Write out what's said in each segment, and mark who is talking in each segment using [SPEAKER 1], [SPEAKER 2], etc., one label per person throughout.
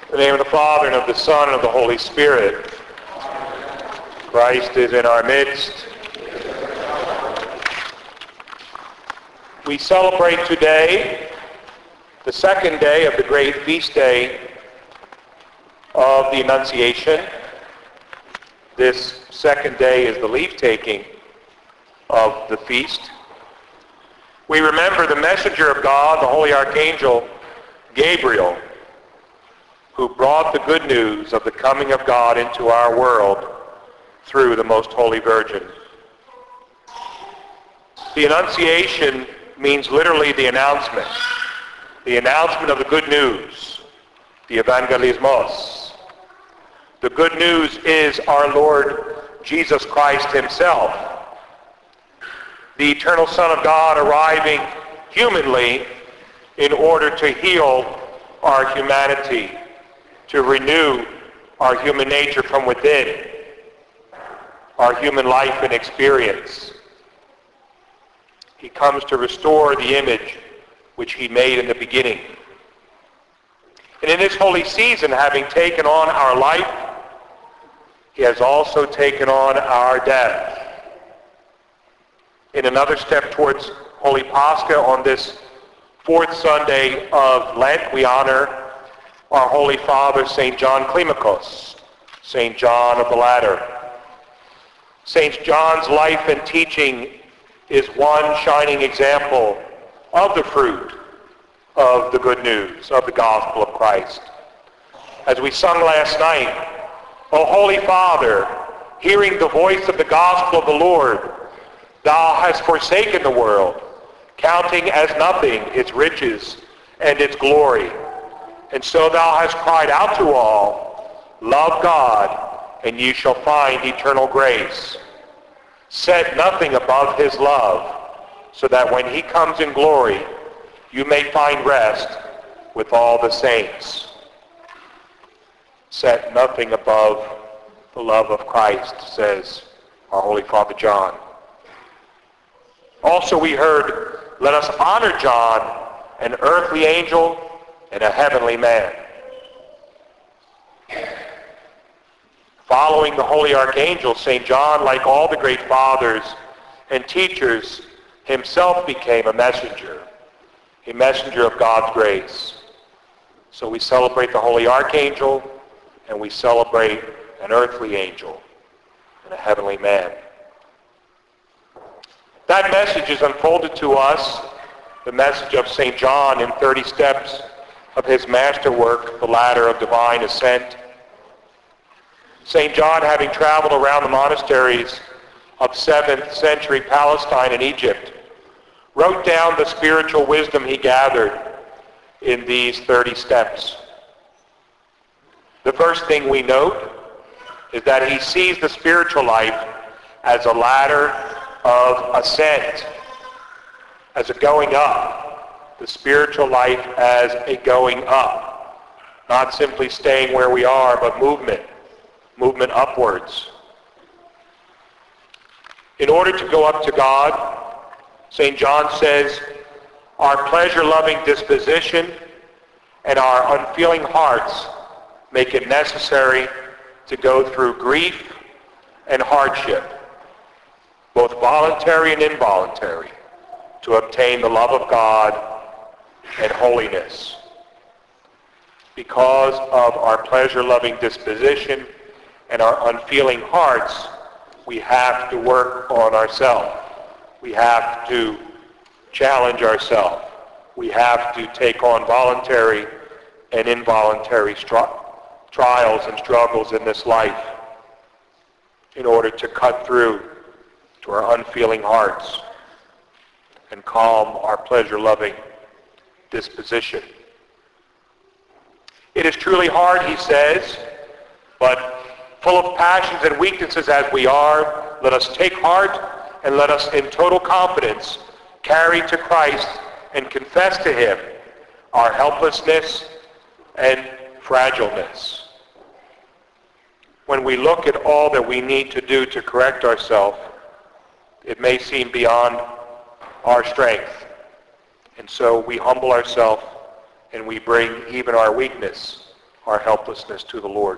[SPEAKER 1] In the name of the Father, and of the Son, and of the Holy Spirit. Christ is in our midst. We celebrate today the second day of the great feast day of the Annunciation. This second day is the leave-taking of the feast. We remember the messenger of God, the holy archangel Gabriel, who brought the good news of the coming of God into our world through the Most Holy Virgin. The Annunciation means literally the announcement of the good news, the evangelismos. The good news is our Lord Jesus Christ himself, the eternal Son of God arriving humanly in order to heal our humanity, to renew our human nature from within, our human life and experience. He comes to restore the image which he made in the beginning. And in this holy season, having taken on our life, he has also taken on our death. In another step towards Holy Pascha, on this fourth Sunday of Lent, we honor our Holy Father, St. John Climacus, St. John of the Ladder. St. John's life and teaching is one shining example of the fruit of the good news, of the gospel of Christ. As we sung last night, O Holy Father, hearing the voice of the gospel of the Lord, thou hast forsaken the world, counting as nothing its riches and its glory. And so thou hast cried out to all, love God, and ye shall find eternal grace. Set nothing above his love, so that when he comes in glory, you may find rest with all the saints. Set nothing above the love of Christ, says our Holy Father John. Also we heard, let us honor John, an earthly angel and a heavenly man. Following the holy archangel, St. John, like all the great fathers and teachers, himself became a messenger of God's grace. So we celebrate the holy archangel, and we celebrate an earthly angel and a heavenly man. That message is unfolded to us, the message of St. John, in 30 steps of his masterwork, The Ladder of Divine Ascent. St. John, having traveled around the monasteries of 7th century Palestine and Egypt, wrote down the spiritual wisdom he gathered in these 30 steps. The first thing we note is that he sees the spiritual life as a ladder of ascent, as a going up. The spiritual life as a going up. Not simply staying where we are, but movement upwards. In order to go up to God, St. John says, our pleasure-loving disposition and our unfeeling hearts make it necessary to go through grief and hardship, both voluntary and involuntary, to obtain the love of God and holiness. Because of our pleasure-loving disposition and our unfeeling hearts, we have to work on ourselves. We have to challenge ourselves. We have to take on voluntary and involuntary trials and struggles in this life in order to cut through to our unfeeling hearts and calm our pleasure-loving disposition. It is truly hard, he says, but full of passions and weaknesses as we are, let us take heart and let us in total confidence carry to Christ and confess to him our helplessness and fragileness. When we look at all that we need to do to correct ourselves, it may seem beyond our strength. And so we humble ourselves and we bring even our weakness, our helplessness to the Lord.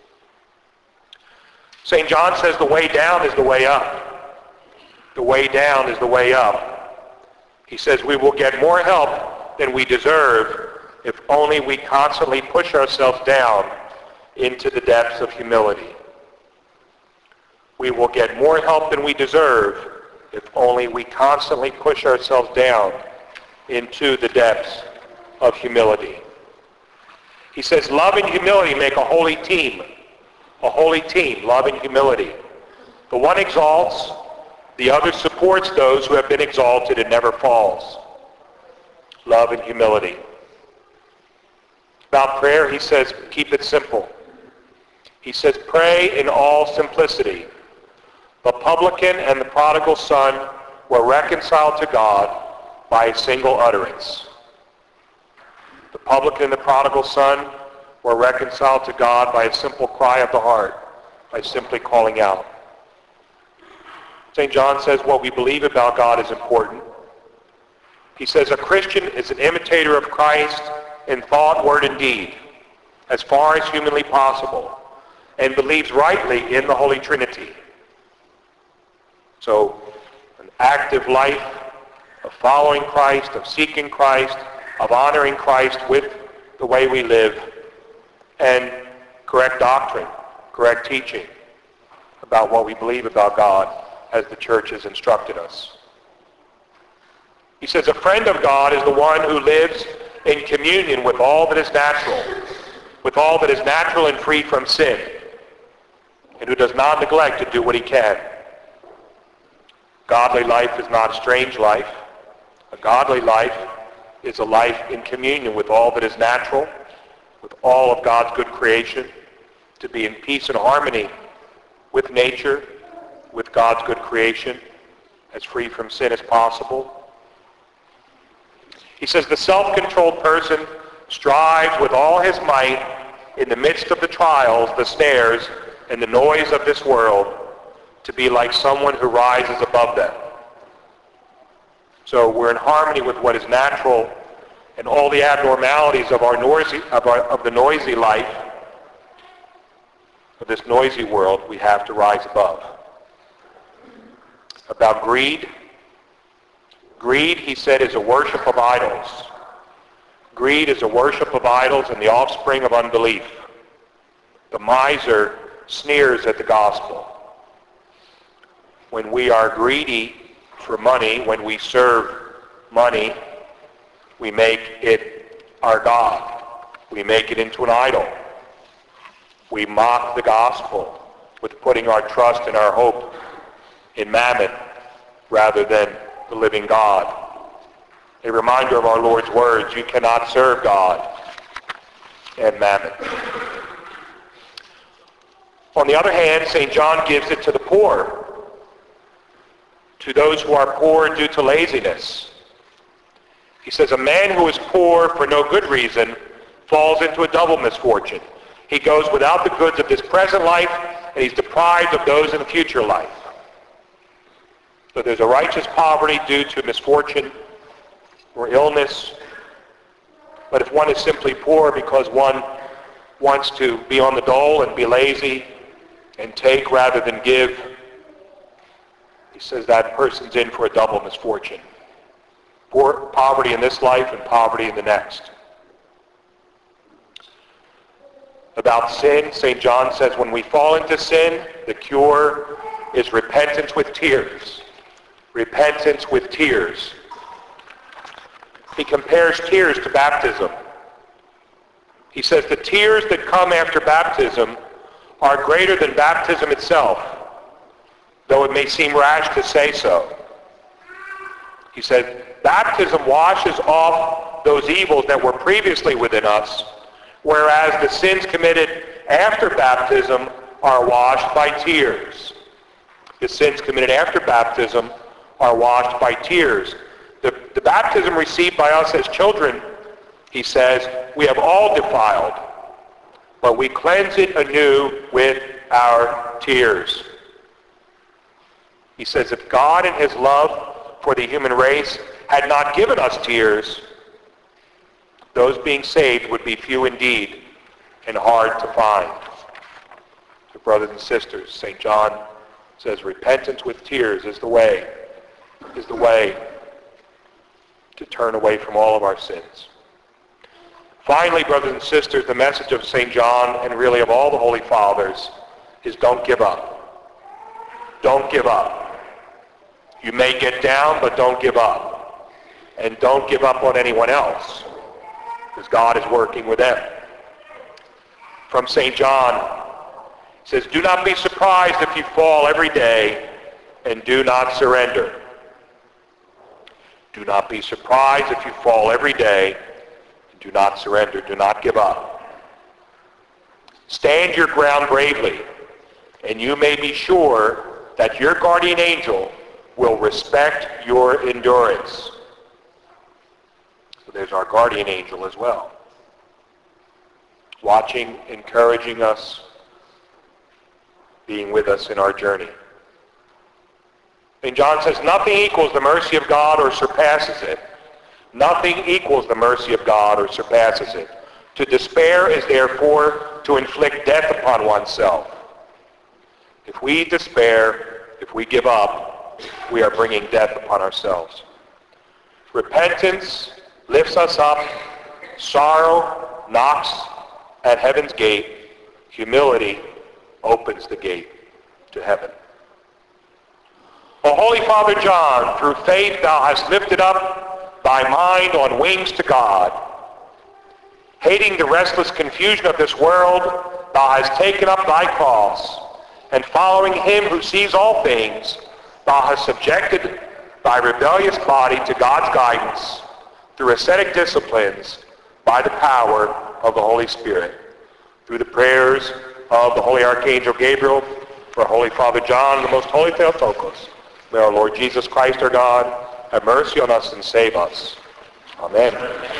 [SPEAKER 1] St. John says the way down is the way up. The way down is the way up. He says we will get more help than we deserve if only we constantly push ourselves down into the depths of humility. We will get more help than we deserve if only we constantly push ourselves down into the depths of humility. He says love and humility make a holy team. A holy team, love and humility. The one exalts, the other supports those who have been exalted and never falls. Love and humility. About prayer, he says, keep it simple. He says, pray in all simplicity. The publican and the prodigal son were reconciled to God by a single utterance. The publican and the prodigal son were reconciled to God by a simple cry of the heart, by simply calling out. St. John says what we believe about God is important. He says a Christian is an imitator of Christ in thought, word, and deed, as far as humanly possible, and believes rightly in the Holy Trinity. So, an active life of following Christ, of seeking Christ, of honoring Christ with the way we live, and correct doctrine, correct teaching about what we believe about God as the church has instructed us. He says a friend of God is the one who lives in communion with all that is natural, with all that is natural and free from sin, and who does not neglect to do what he can. Godly life is not a strange life. A godly life is a life in communion with all that is natural, with all of God's good creation, to be in peace and harmony with nature, with God's good creation, as free from sin as possible. He says the self-controlled person strives with all his might in the midst of the trials, the snares, and the noise of this world to be like someone who rises above them. So we're in harmony with what is natural and all the abnormalities of the noisy life, of this noisy world, we have to rise above. About greed. Greed, he said, is a worship of idols. Greed is a worship of idols and the offspring of unbelief. The miser sneers at the gospel. When we are greedy for money, when we serve money, we make it our God. We make it into an idol. We mock the gospel with putting our trust and our hope in mammon rather than the living God. A reminder of our Lord's words, you cannot serve God and mammon. On the other hand, St. John gives it to the poor, to those who are poor due to laziness. He says, a man who is poor for no good reason falls into a double misfortune. He goes without the goods of this present life, and he's deprived of those in the future life. So there's a righteous poverty due to misfortune or illness. But if one is simply poor because one wants to be on the dole and be lazy and take rather than give, he says that person's in for a double misfortune. Poverty in this life and poverty in the next. About sin, St. John says when we fall into sin, the cure is repentance with tears. Repentance with tears. He compares tears to baptism. He says the tears that come after baptism are greater than baptism itself, though it may seem rash to say so. He said, baptism washes off those evils that were previously within us, whereas the sins committed after baptism are washed by tears. The sins committed after baptism are washed by tears. The baptism received by us as children, he says, we have all defiled, but we cleanse it anew with our tears. He says, if God in his love for the human race had not given us tears, those being saved would be few indeed, and hard to find. So brothers and sisters, St. John says repentance with tears is the way to turn away from all of our sins. Finally, brothers and sisters, the message of St. John, and really of all the Holy Fathers, is don't give up. Don't give up. You may get down, but don't give up. And don't give up on anyone else, because God is working with them. From St. John, it says, do not be surprised if you fall every day, and do not surrender. Do not be surprised if you fall every day, and do not surrender. Do not give up. Stand your ground bravely, and you may be sure that your guardian angel will respect your endurance. So there's our guardian angel as well, watching, encouraging us, being with us in our journey. And John says, nothing equals the mercy of God or surpasses it. Nothing equals the mercy of God or surpasses it. To despair is therefore to inflict death upon oneself. If we despair, if we give up, we are bringing death upon ourselves. Repentance lifts us up. Sorrow knocks at heaven's gate. Humility opens the gate to heaven. O Holy Father John, through faith thou hast lifted up thy mind on wings to God. Hating the restless confusion of this world, thou hast taken up thy cross, and following him who sees all things, thou hast subjected thy rebellious body to God's guidance through ascetic disciplines by the power of the Holy Spirit. Through the prayers of the Holy Archangel Gabriel, for Holy Father John and the Most Holy Theotokos, may our Lord Jesus Christ, our God, have mercy on us and save us. Amen.